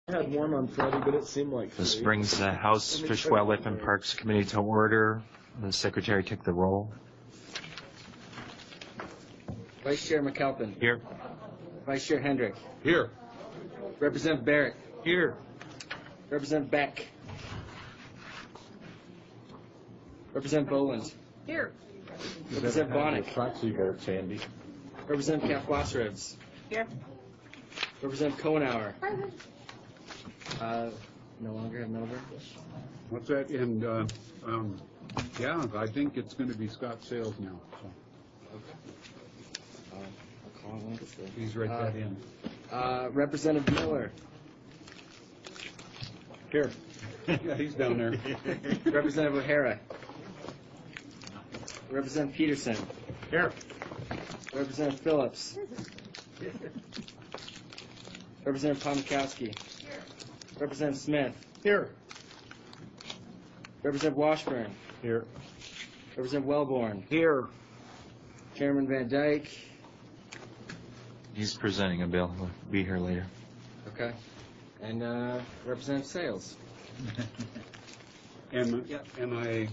I had one on Friday, but it seemed like This three. brings the House Fish, Wildlife, and Parks Committee to order. The Secretary take the roll. Vice Chair McAlpin. Here. Vice Chair Hendrick. Here. Representative Barrett. Here. Representative Beck. Representative Boland. Here. Representative Bonnick. Proxy vote, Sandy. Representative Kath-Wasserevs. Here. Representative Kohenauer. No longer have Melbourne. What's that? And yeah, I think it's going to be Scott Sales now. So I'll call him Wednesday. please write that in. Representative Miller. Here. Yeah, he's down there. Representative O'Hara. Representative Peterson. Here. Representative Phillips. Representative Pomykowski. Representative Smith. Here. Representative Washburn. Here. Representative Wellborn. Here. Chairman Van Dyke. He's presenting a bill. He'll be here later. Okay. And Representative Sales. And I.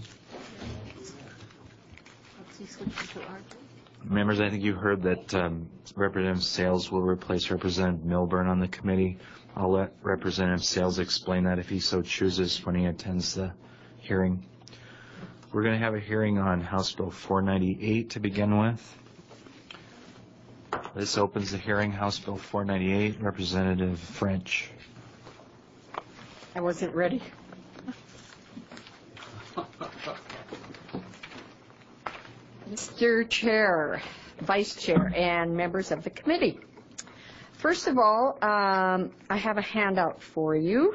What's he switching to RJ? Members, I think you heard that Representative Sales will replace Representative Milburn on the committee. I'll let Representative Sales explain that if he so chooses when he attends the hearing. We're going to have a hearing on House Bill 498 to begin with. This opens the hearing. House Bill 498, Representative French. I wasn't ready. Mr. Chair, Vice Chair, and members of the committee. First of all, I have a handout for you.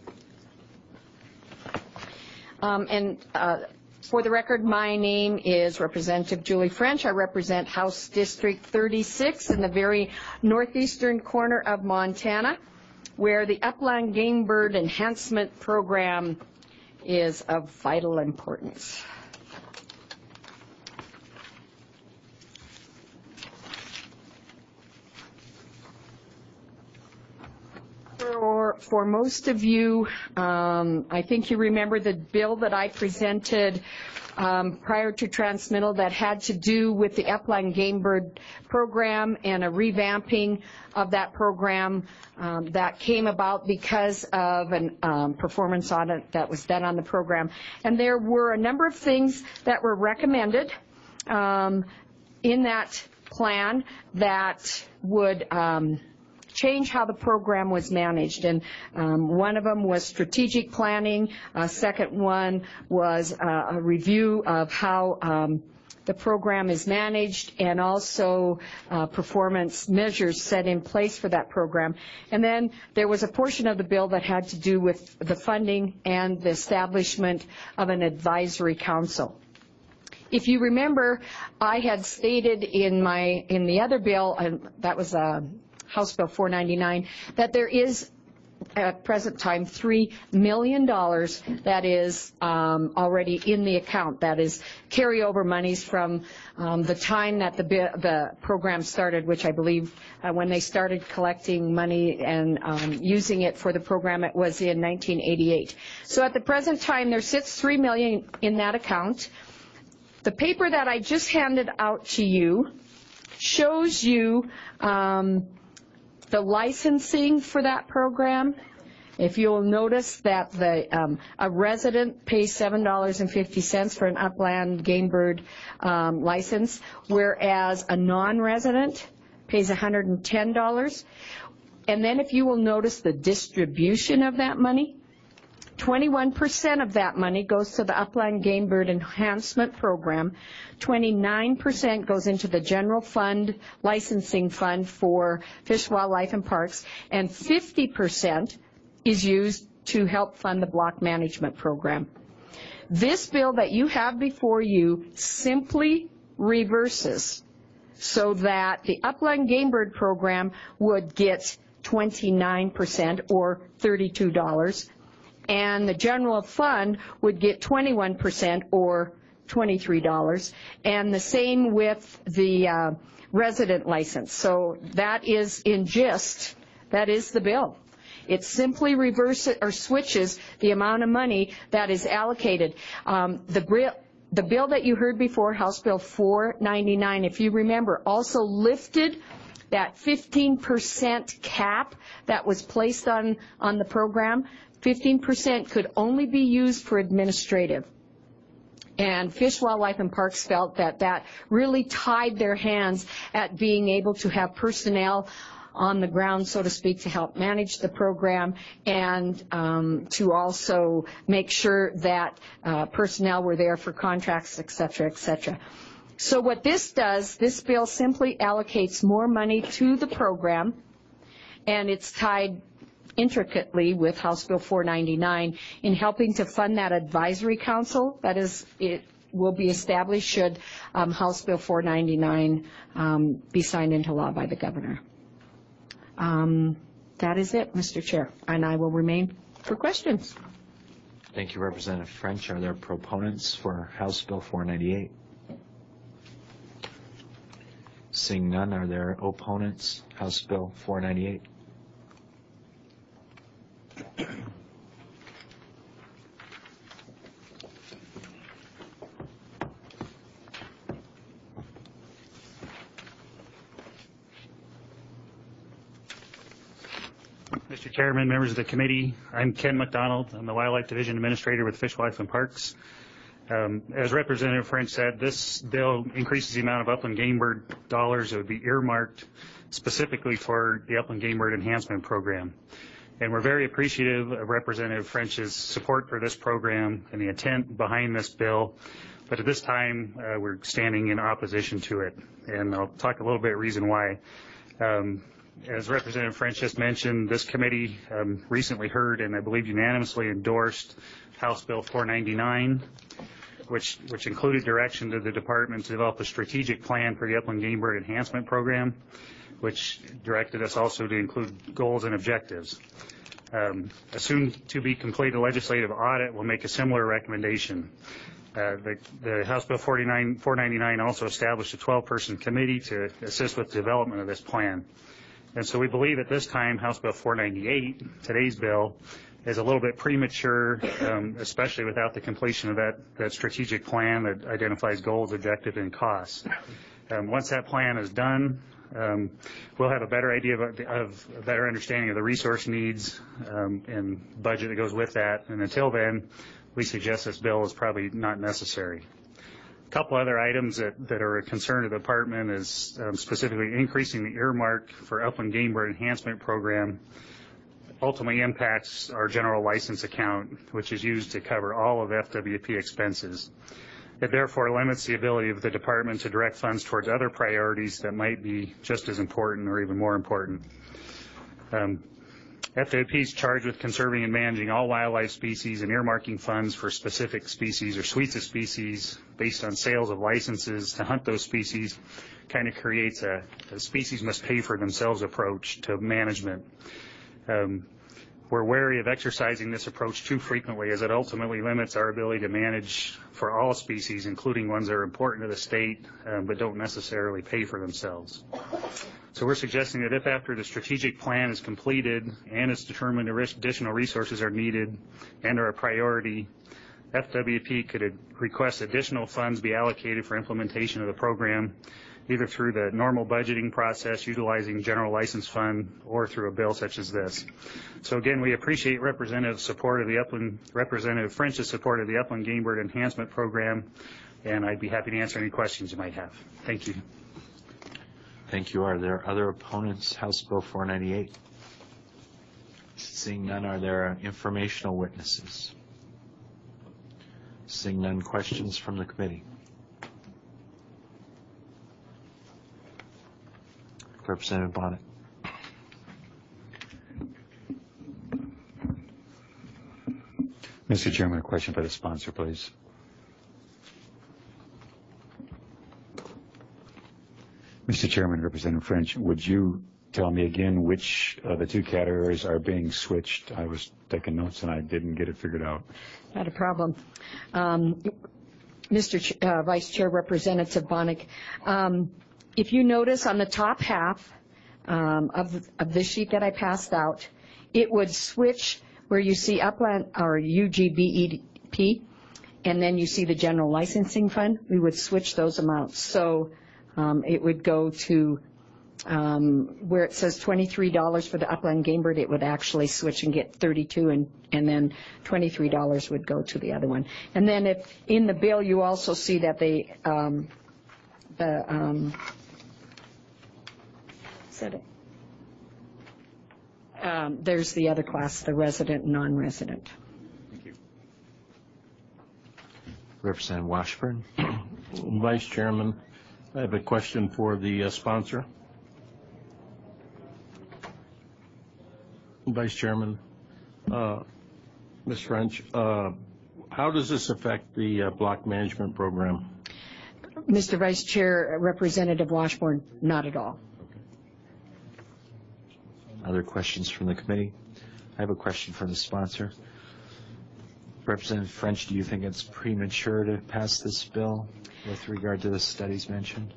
For the record, my name is Representative Julie French. I represent House District 36 in the very northeastern corner of Montana, where the Upland Game Bird Enhancement Program is of vital importance. For most of you, I think you remember the bill that I presented prior to transmittal that had to do with the Upland Game Bird program and a revamping of that program that came about because of a performance audit that was done on the program. And there were a number of things that were recommended in that plan that would change how the program was managed, and one of them was strategic planning. Second one was a review of how the program is managed, and also performance measures set in place for that program. And then there was a portion of the bill that had to do with the funding and the establishment of an advisory council. If you remember, I had stated in the other bill, and that was House Bill 499, that there is at present time $3 million that is already in the account. That is carryover monies from the time that the program started, which I believe when they started collecting money and using it for the program, it was in 1988. So at the present time, there sits $3 million in that account. The paper that I just handed out to you shows you the licensing for that program. If you'll notice that a resident pays $7.50 for an upland game bird license, whereas a non-resident pays $110. And then if you will notice the distribution of that money, 21% of that money goes to the Upland Game Bird Enhancement Program, 29% goes into the general fund, licensing fund for Fish, Wildlife, and Parks, and 50% is used to help fund the block management program. This bill that you have before you simply reverses so that the Upland Game Bird Program would get 29% or $32, and the general fund would get 21% or $23, and the same with the resident license. So that is in gist, that is the bill. It simply reverses or switches the amount of money that is allocated. The bill that you heard before, House Bill 499, if you remember, also lifted that 15% cap that was placed on the program. 15% could only be used for administrative. And Fish, Wildlife, and Parks felt that that really tied their hands at being able to have personnel on the ground, so to speak, to help manage the program and to also make sure that personnel were there for contracts, et cetera, et cetera. So what this does, this bill simply allocates more money to the program, and it's tied intricately with House Bill 499 in helping to fund that advisory council. That is, it will be established should House Bill 499 be signed into law by the governor. That is it, Mr. Chair, and I will remain for questions. Thank you, Representative French. Are there proponents for House Bill 498? Seeing none, are there opponents? House Bill 498. Mr. Chairman, members of the committee, I'm Ken McDonald. I'm the Wildlife Division Administrator with Fish, Wildlife, and Parks. As Representative French said, this bill increases the amount of upland game bird dollars that would be earmarked specifically for the Upland Game Bird Enhancement Program. And we're very appreciative of Representative French's support for this program and the intent behind this bill. But at this time, we're standing in opposition to it. And I'll talk a little bit reason why. As Representative French just mentioned, this committee recently heard and I believe unanimously endorsed House Bill 499, which included direction to the department to develop a strategic plan for the Upland Game Bird Enhancement Program, which directed us also to include goals and objectives. A soon-to-be completed legislative audit will make a similar recommendation. The House Bill 499 also established a 12-person committee to assist with the development of this plan. And so we believe at this time House Bill 498, today's bill, is a little bit premature, especially without the completion of that strategic plan that identifies goals, objectives, and costs. Once that plan is done, we'll have a better idea of a better understanding of the resource needs and budget that goes with that. And until then, we suggest this bill is probably not necessary. A couple other items that are a concern of the department is specifically increasing the earmark for Upland Game Bird Enhancement Program ultimately impacts our general license account, which is used to cover all of FWP expenses. It therefore limits the ability of the department to direct funds towards other priorities that might be just as important or even more important. FWP is charged with conserving and managing all wildlife species and earmarking funds for specific species or suites of species based on sales of licenses to hunt those species. Kind of creates a species must pay for themselves approach to management. We're wary of exercising this approach too frequently as it ultimately limits our ability to manage for all species, including ones that are important to the state but don't necessarily pay for themselves. So we're suggesting that if after the strategic plan is completed and it's determined additional resources are needed and are a priority, FWP could request additional funds be allocated for implementation of the program, either through the normal budgeting process, utilizing general license fund, or through a bill such as this. So again, we appreciate Representative French's support of the Upland Game Bird Enhancement Program, and I'd be happy to answer any questions you might have. Thank you. Thank you. Are there other opponents? House Bill 498. Seeing none, are there informational witnesses? Seeing none, questions from the committee. Representative Bonnet. Mr. Chairman, a question for the sponsor, please. Mr. Chairman, Representative French, would you tell me again which of the two categories are being switched? I was taking notes and I didn't get it figured out. Not a problem. Mr. Vice Chair, Representative Bonnick, if you notice on the top half of the sheet that I passed out, it would switch where you see Upland or UGBEP, and then you see the general licensing fund. We would switch those amounts. So it would go to where it says $23 for the Upland Game Bird, it would actually switch and get $32, and then $23 would go to the other one. And then if in the bill you also see that they there's the other class, the resident and non-resident. Thank you. Representative Washburn. Vice Chairman, I have a question for the sponsor. Vice Chairman, Ms. French, how does this affect the block management program? Mr. Vice Chair, Representative Washburn, not at all. Other questions from the committee? I have a question for the sponsor. Representative French, do you think it's premature to pass this bill with regard to the studies mentioned?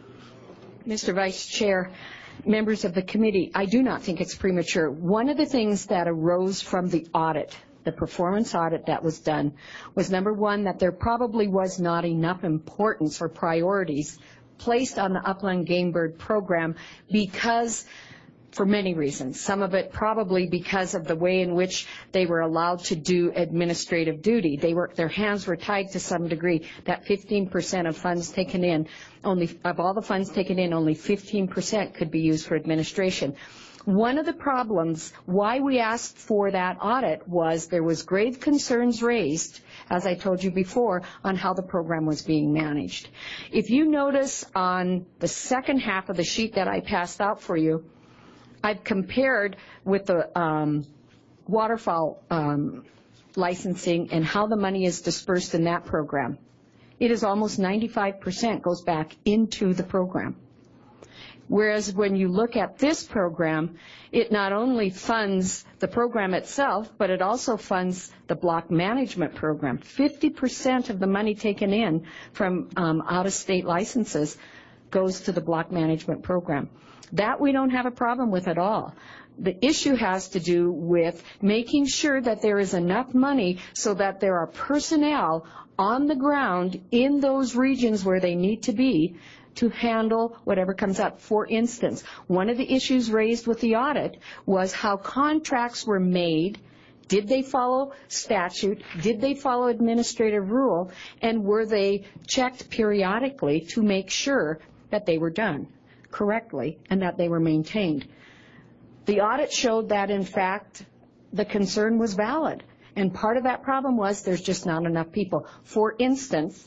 Mr. Vice Chair, members of the committee, I do not think it's premature. One of the things that arose from the audit, the performance audit that was done, was number one, that there probably was not enough importance or priorities placed on the Upland Game Bird program because for many reasons. Some of it probably because of the way in which they were allowed to do administrative duty. Their hands were tied to some degree. That 15% of funds taken in, of all the funds taken in, only 15% could be used for administration. One of the problems why we asked for that audit was there was grave concerns raised, as I told you before, on how the program was being managed. If you notice on the second half of the sheet that I passed out for you, I've compared with the waterfowl licensing and how the money is dispersed in that program. It is almost 95% goes back into the program. Whereas when you look at this program, it not only funds the program itself, but it also funds the block management program. 50% of the money taken in from out-of-state licenses goes to the block management program. That we don't have a problem with at all. The issue has to do with making sure that there is enough money so that there are personnel on the ground in those regions where they need to be to handle whatever comes up. For instance, one of the issues raised with the audit was how contracts were made. Did they follow statute? Did they follow administrative rule? And were they checked periodically to make sure that they were done correctly and that they were maintained? The audit showed that, in fact, the concern was valid. And part of that problem was there's just not enough people. For instance,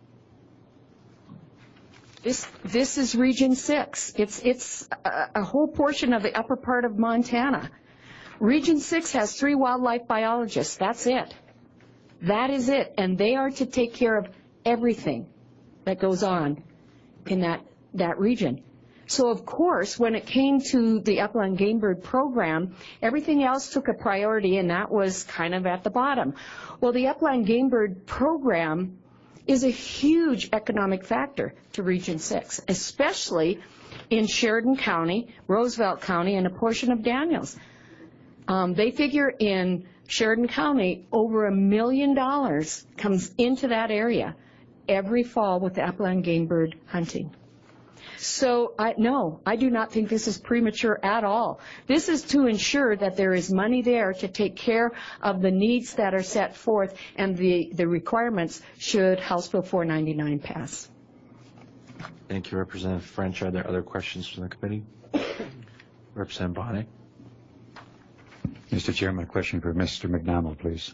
this is Region 6. It's a whole portion of the upper part of Montana. Region 6 has 3 wildlife biologists. That's it. That is it. And they are to take care of everything that goes on in that region. So, of course, when it came to the Upland Game Bird program, everything else took a priority, and that was kind of at the bottom. Well, the Upland Game Bird program is a huge economic factor to Region 6, especially in Sheridan County, Roosevelt County, and a portion of Daniels. They figure in Sheridan County over $1 million comes into that area every fall with the Upland Game Bird hunting. So, no, I do not think this is premature at all. This is to ensure that there is money there to take care of the needs that are set forth and the requirements should House Bill 499 pass. Thank you, Representative French. Are there other questions from the committee? Representative Bonnet. Mr. Chairman, a question for Mr. McDonald, please.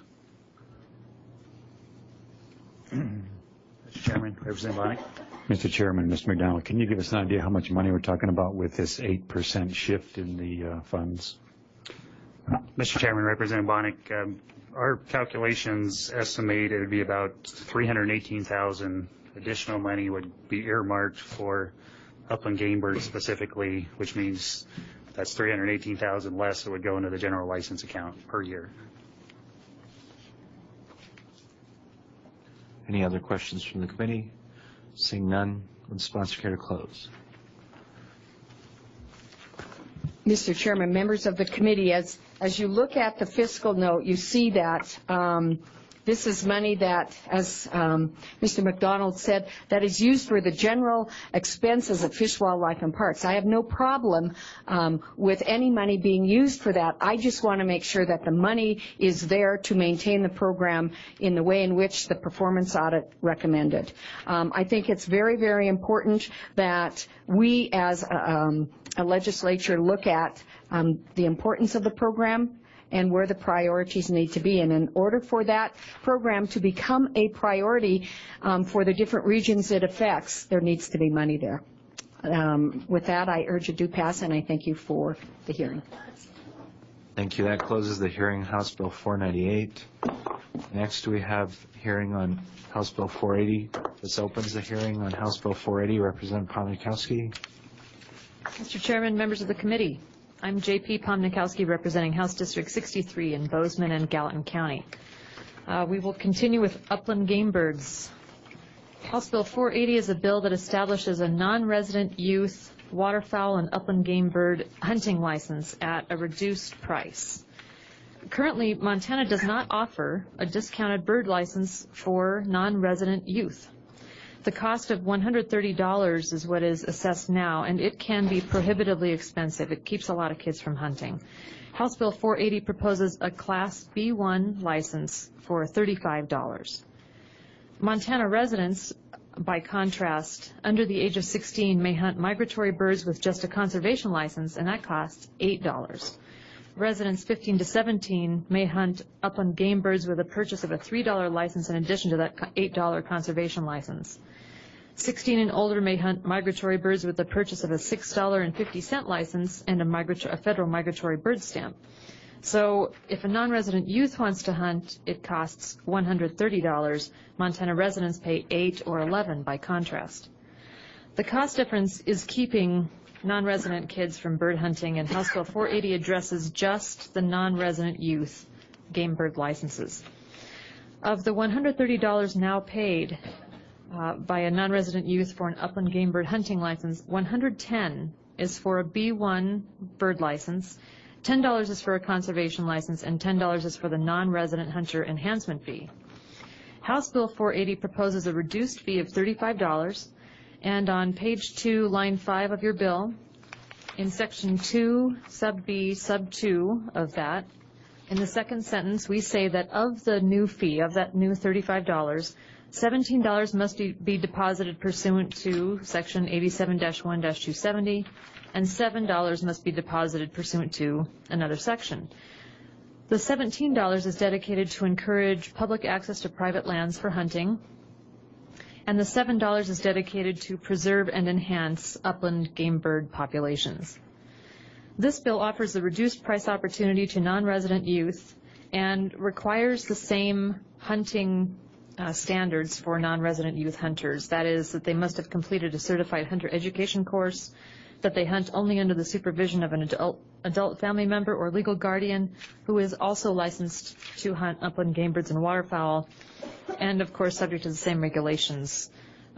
Mr. Chairman, Representative Bonnet. Mr. Chairman, Mr. McDonald, can you give us an idea how much money we're talking about with this 8% shift in the funds? Mr. Chairman, Representative Bonnet, our calculations estimate it would be about $318,000 additional money would be earmarked for Upland Game Bird specifically, which means that's $318,000 less that would go into the general license account per year. Any other questions from the committee? Seeing none, would the sponsor care to close? Mr. Chairman, members of the committee, as as you look at the fiscal note, you see that this is money that, as Mr. McDonald said, that is used for the general expenses of Fish, Wildlife, and Parks. I have no problem with any money being used for that. I just want to make sure that the money is there to maintain the program in the way in which the performance audit recommended. I think it's very, very important that we as a legislature look at the importance of the program and where the priorities need to be. And in order for that program to become a priority for the different regions it affects, there needs to be money there. With that, I urge a do pass, and I thank you for the hearing. Thank you. That closes the hearing on House Bill 498. Next, we have hearing on House Bill 480. This opens the hearing on House Bill 480. Representative Pomnikowski. Mr. Chairman, members of the committee, I'm J.P. Pomnikowski, representing House District 63 in Bozeman and Gallatin County. We will continue with upland game birds. House Bill 480 is a bill that establishes a non-resident youth waterfowl and upland game bird hunting license at a reduced price. Currently, Montana does not offer a discounted bird license for non-resident youth. The cost of $130 is what is assessed now, and it can be prohibitively expensive. It keeps a lot of kids from hunting. House Bill 480 proposes a Class B1 license for $35. Montana residents, by contrast, under the age of 16 may hunt migratory birds with just a conservation license, and that costs $8. Residents 15 to 17 may hunt upland game birds with a purchase of a $3 license in addition to that $8 conservation license. 16 and older may hunt migratory birds with the purchase of a $6.50 license and a federal migratory bird stamp. So if a non-resident youth wants to hunt, it costs $130. Montana residents pay $8 or $11 by contrast. The cost difference is keeping non-resident kids from bird hunting, and House Bill 480 addresses just the non-resident youth game bird licenses. Of the $130 now paid by a non-resident youth for an upland game bird hunting license, $110 is for a B1 bird license, $10 is for a conservation license, and $10 is for the non-resident hunter enhancement fee. House Bill 480 proposes a reduced fee of $35, and on page 2, line 5 of your bill, in section 2, sub B, sub 2 of that, in the second sentence, we say that of the new fee, of that new $35, $17 must be deposited pursuant to section 87-1-270, and $7 must be deposited pursuant to another section. The $17 is dedicated to encourage public access to private lands for hunting, and the $7 is dedicated to preserve and enhance upland game bird populations. This bill offers a reduced price opportunity to non-resident youth and requires the same hunting standards for non-resident youth hunters. That is, that they must have completed a certified hunter education course, that they hunt only under the supervision of an adult family member or legal guardian who is also licensed to hunt upland game birds and waterfowl, and of course subject to the same regulations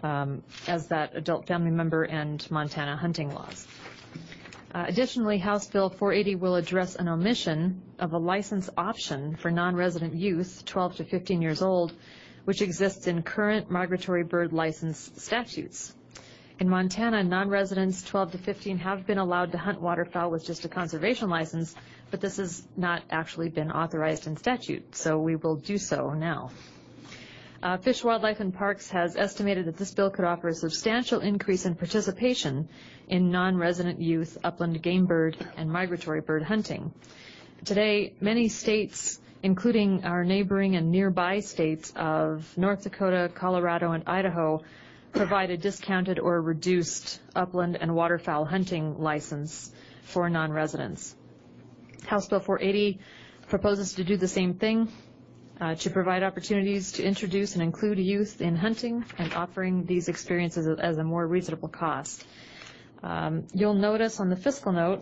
as that adult family member and Montana hunting laws. Additionally, House Bill 480 will address an omission of a license option for non-resident youth 12 to 15 years old, which exists in current migratory bird license statutes. In Montana, non-residents 12 to 15 have been allowed to hunt waterfowl with just a conservation license, but this has not actually been authorized in statute, so we will do so now. Fish, Wildlife, and Parks has estimated that this bill could offer a substantial increase in participation in non-resident youth upland game bird and migratory bird hunting. Today, many states, including our neighboring and nearby states of North Dakota, Colorado, and Idaho, provide a discounted or reduced upland and waterfowl hunting license for non-residents. House Bill 480 proposes to do the same thing, to provide opportunities to introduce and include youth in hunting and offering these experiences as a more reasonable cost. You'll notice on the fiscal note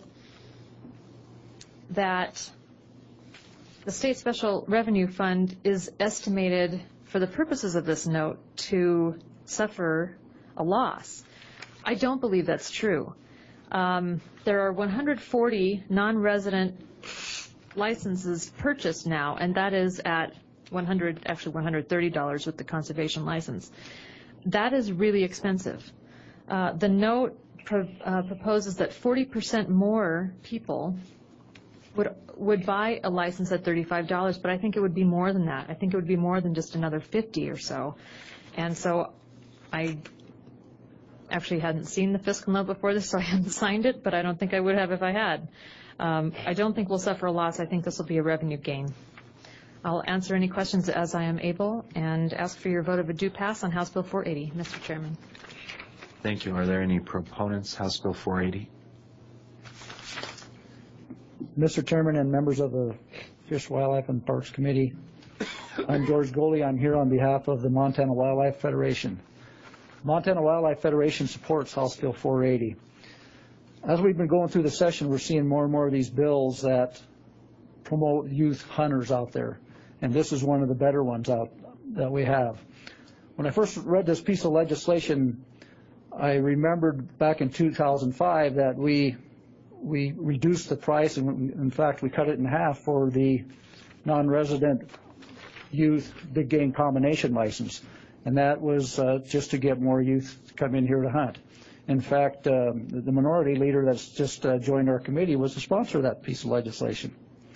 that the State Special Revenue Fund is estimated, for the purposes of this note, to suffer a loss. I don't believe that's true. There are 140 non-resident licenses purchased now, and that is at $130 with the conservation license. That is really expensive. The note proposes that 40% more people would buy a license at $35, but I think it would be more than that. I think it would be more than just another 50 or so. And so I actually hadn't seen the fiscal note before this, so I hadn't signed it, but I don't think I would have if I had. I don't think we'll suffer a loss. I think this will be a revenue gain. I'll answer any questions as I am able and ask for your vote of a due pass on House Bill 480, Mr. Chairman. Thank you. Are there any proponents? House Bill 480. Mr. Chairman and members of the Fish, Wildlife, and Parks Committee, I'm George Goldie. I'm here on behalf of the Montana Wildlife Federation. Montana Wildlife Federation supports House Bill 480. As we've been going through the session, we're seeing more and more of these bills that promote youth hunters out there, and this is one of the better ones out that we have. When I first read this piece of legislation, I remembered back in 2005 that we reduced the price, and in fact we cut it in half for the non-resident youth big game combination license, and that was just to get more youth to come in here to hunt. In fact, the minority leader that's just joined our committee was the sponsor of that piece of legislation.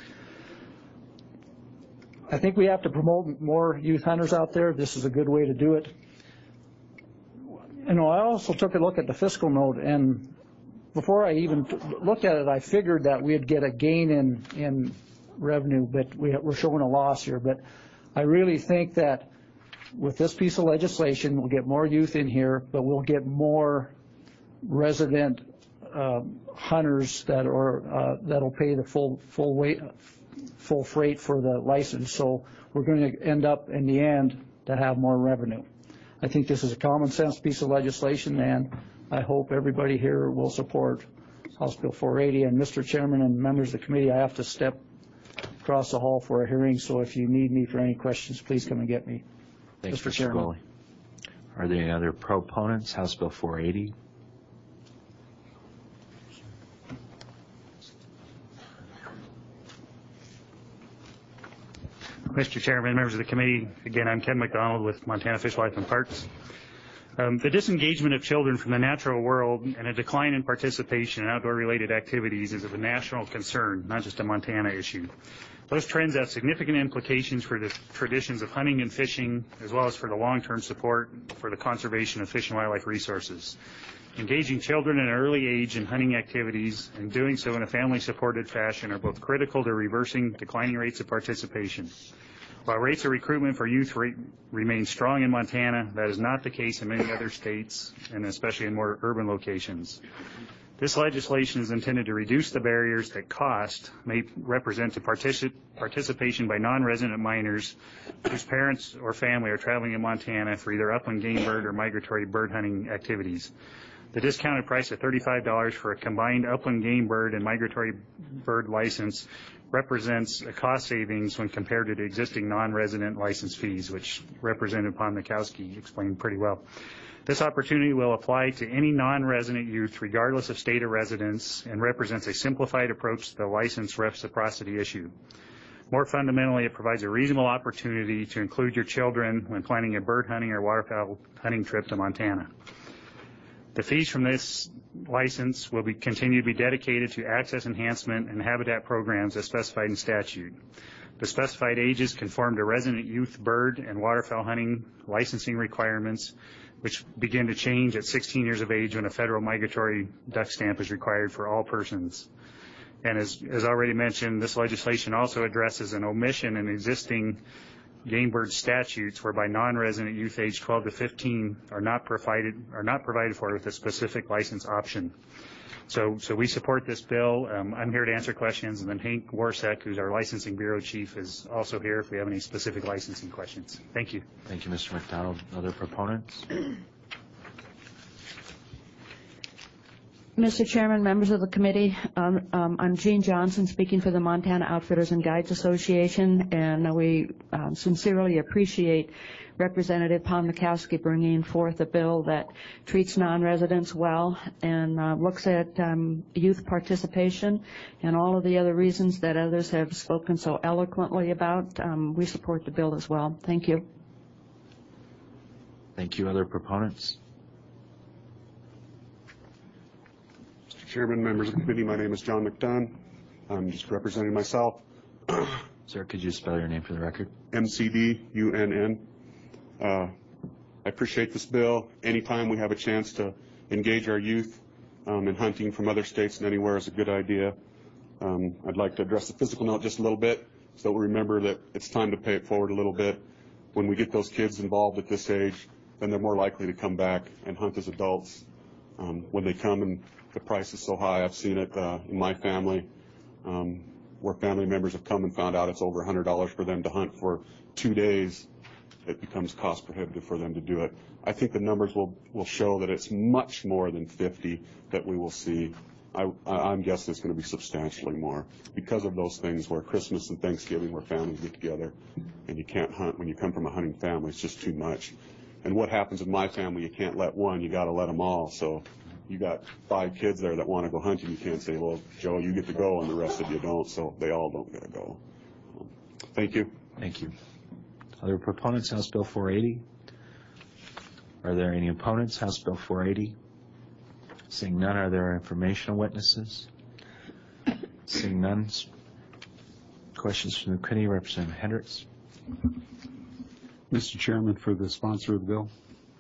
I think we have to promote more youth hunters out there. This is a good way to do it. You know, I also took a look at the fiscal note, and before I even looked at it, I figured that we'd get a gain in revenue, but we're showing a loss here. But I really think that with this piece of legislation, we'll get more youth in here, but we'll get more resident hunters that'll pay the full freight for the license. So we're going to end up in the end to have more revenue. I think this is a common sense piece of legislation, and I hope everybody here will support House Bill 480. And Mr. Chairman and members of the committee, I have to step across the hall for a hearing, so if you need me for any questions, please come and get me. Thanks, Mr. Chairman. Goldie. Are there any other proponents? House Bill 480. Mr. Chairman, members of the committee, again, I'm Ken McDonald with Montana Fish, Wildlife, and Parks. The disengagement of children from the natural world and a decline in participation in outdoor-related activities is of a national concern, not just a Montana issue. Those trends have significant implications for the traditions of hunting and fishing, as well as for the long-term support for the conservation of fish and wildlife resources. Engaging children at an early age in hunting activities and doing so in a family-supported fashion are both critical to reversing declining rates of participation. While rates of recruitment for youth remain strong in Montana, that is not the case in many other states, and especially in more urban locations. This legislation is intended to reduce the barriers that cost may represent to participation by non-resident minors whose parents or family are traveling in Montana for either upland game bird or migratory bird hunting activities. The discounted price of $35 for a combined upland game bird and migratory bird license represents a cost savings when compared to the existing non-resident license fees, which Representative Pomnikowski explained pretty well. This opportunity will apply to any non-resident youth regardless of state of residence and represents a simplified approach to the license reciprocity issue. More fundamentally, it provides a reasonable opportunity to include your children when planning a bird hunting or waterfowl hunting trip to Montana. The fees from this license will continue to be dedicated to access enhancement and habitat programs as specified in statute. The specified ages conform to resident youth bird and waterfowl hunting licensing requirements, which begin to change at 16 years of age when a federal migratory duck stamp is required for all persons. And as already mentioned, this legislation also addresses an omission in existing game bird statutes whereby non-resident youth aged 12 to 15 are not provided for with a specific license option. So we support this bill. I'm here to answer questions, and then Hank Warsek, who's our licensing bureau chief, is also here if we have any specific licensing questions. Thank you. Thank you, Mr. McDonald. Other proponents? Mr. Chairman, members of the committee, I'm Jean Johnson, speaking for the Montana Outfitters and Guides Association, and we sincerely appreciate Representative Pomnikowski bringing forth a bill that treats non-residents well and looks at youth participation and all of the other reasons that others have spoken so eloquently about. We support the bill as well. Thank you. Thank you. Other proponents? Mr. Chairman, members of the committee, my name is John McDunn. I'm just representing myself. Sir, could you spell your name for the record? MCDUNN. I appreciate this bill. Anytime we have a chance to engage our youth in hunting from other states and anywhere is a good idea. I'd like to address the physical note just a little bit so we remember that it's time to pay it forward a little bit. When we get those kids involved at this age, then they're more likely to come back and hunt as adults. When they come and the price is so high, I've seen it in my family where family members have come and found out it's over $100 for them to hunt for 2 days. It becomes cost prohibitive for them to do it. I think the numbers will show that it's much more than 50 that we will see. I'm guessing it's going to be substantially more because of those things where Christmas and Thanksgiving where families get together and you can't hunt when you come from a hunting family. It's just too much. And what happens in my family, you can't let one, you got to let them all. So you got 5 kids there that want to go hunting. You can't say, well, Joe, you get to go and the rest of you don't. So they all don't get to go. Thank you. Thank you. Other proponents, House Bill 480? Are there any opponents, House Bill 480? Seeing none, are there informational witnesses? Seeing none, questions from the committee, Representative Hendricks. Mr. Chairman, for the sponsor of the bill.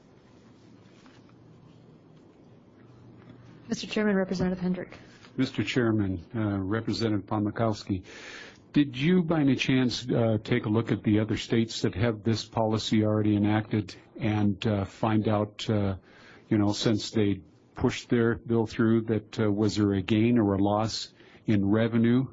Mr. Chairman, Representative Hendrick. Mr. Chairman, Representative Pomnikowski, did you by any chance take a look at the other states that have this policy already enacted and find out, since they pushed their bill through, that was there a gain or a loss in revenue?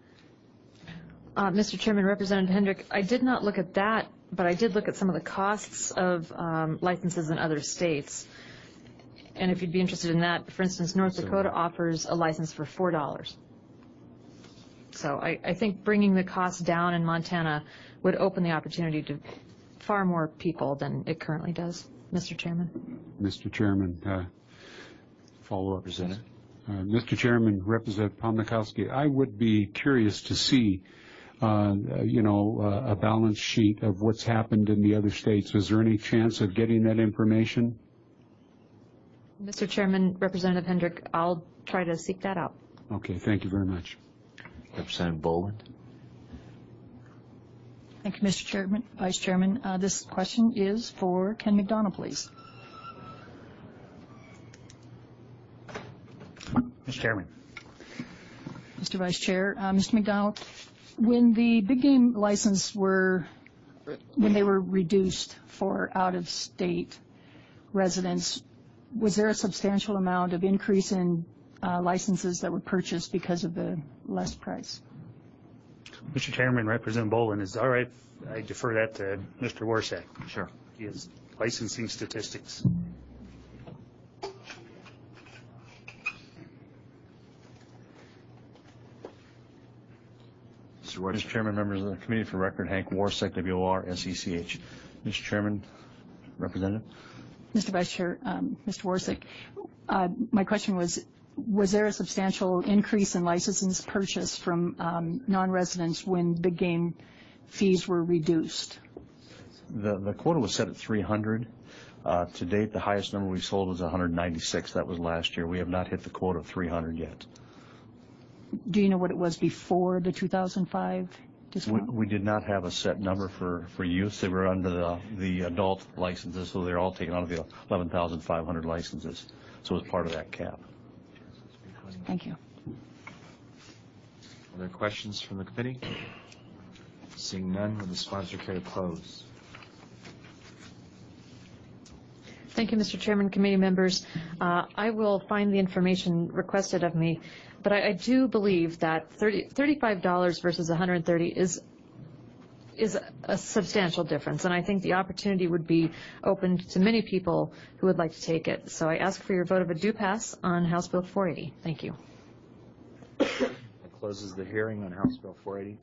Mr. Chairman, Representative Hendrick, I did not look at that, but I did look at some of the costs of licenses in other states. And if you'd be interested in that, for instance, North Dakota offers a license for $4. So I think bringing the cost down in Montana would open the opportunity to far more people than it currently does, Mr. Chairman. Mr. Chairman, follow-up. Representative. Mr. Chairman, Representative Pomnikowski, I would be curious to see, a balance sheet of what's happened in the other states. Is there any chance of getting that information? Mr. Chairman, Representative Hendrick, I'll try to seek that out. Okay, thank you very much. Representative Boland. Thank you, Mr. Chairman, Vice Chairman. This question is for Ken McDonald, please. Mr. Chairman. Mr. Vice Chair, Mr. McDonald, when the big game license when they were reduced for out-of-state residents, was there a substantial amount of increase in licenses that were purchased because of the less price? Mr. Chairman, Representative Boland, is it all right if I defer that to Mr. Warsack? Sure. He has licensing statistics. Mr. Chairman, members of the committee, for record, Hank Warsack, W-O-R-S-E-C-H. Mr. Chairman, Representative. Mr. Vice Chair, Mr. Warsack, my question was there a substantial increase in licenses purchased from non-residents when big game fees were reduced? The quota was set at 300. To date, the highest number we sold was 196. That was last year. We have not hit the quota of 300 yet. Do you know what it was before the 2005 discount? We did not have a set number for youth. They were under the adult licenses, so they're all taken out of the 11,500 licenses. So it was part of that cap. Thank you. Other questions from the committee? Seeing none, will the sponsor care to close? Thank you, Mr. Chairman, committee members. I will find the information requested of me, but I do believe that $35 versus $130 is is a substantial difference, and I think the opportunity would be open to many people who would like to take it. So I ask for your vote of a due pass on House Bill 480. Thank you. That closes the hearing on House Bill 480.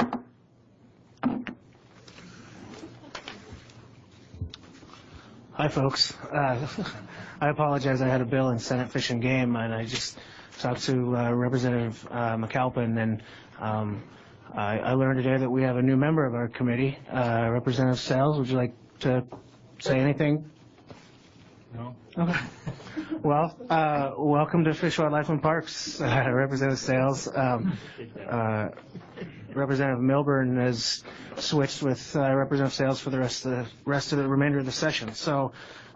Hi, folks. I apologize. I had a bill in Senate Fish and Game, and I just talked to Representative McAlpin, and I learned today that we have a new member of our committee, Representative Sales. Would you like to say anything? No. Okay. Well, welcome to Fish, Wildlife, and Parks, Representative Sales. Representative Milburn has switched with Representative Sales for the rest of the remainder of the session. So,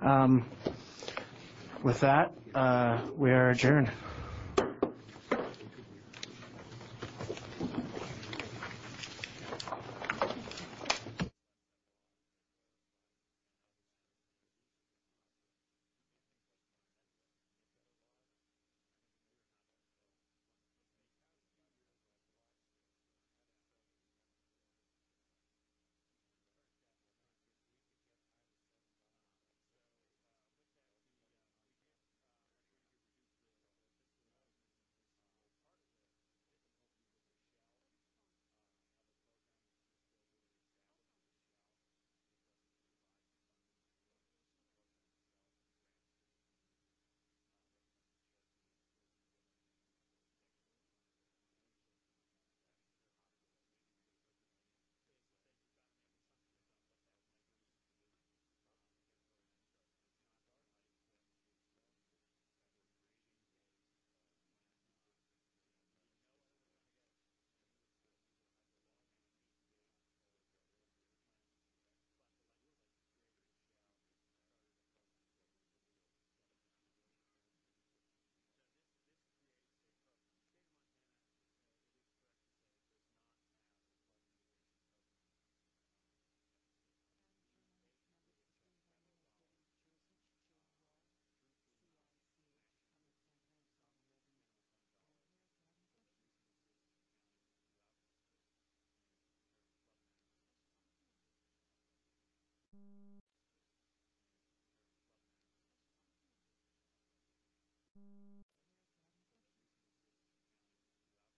with that, we are adjourned.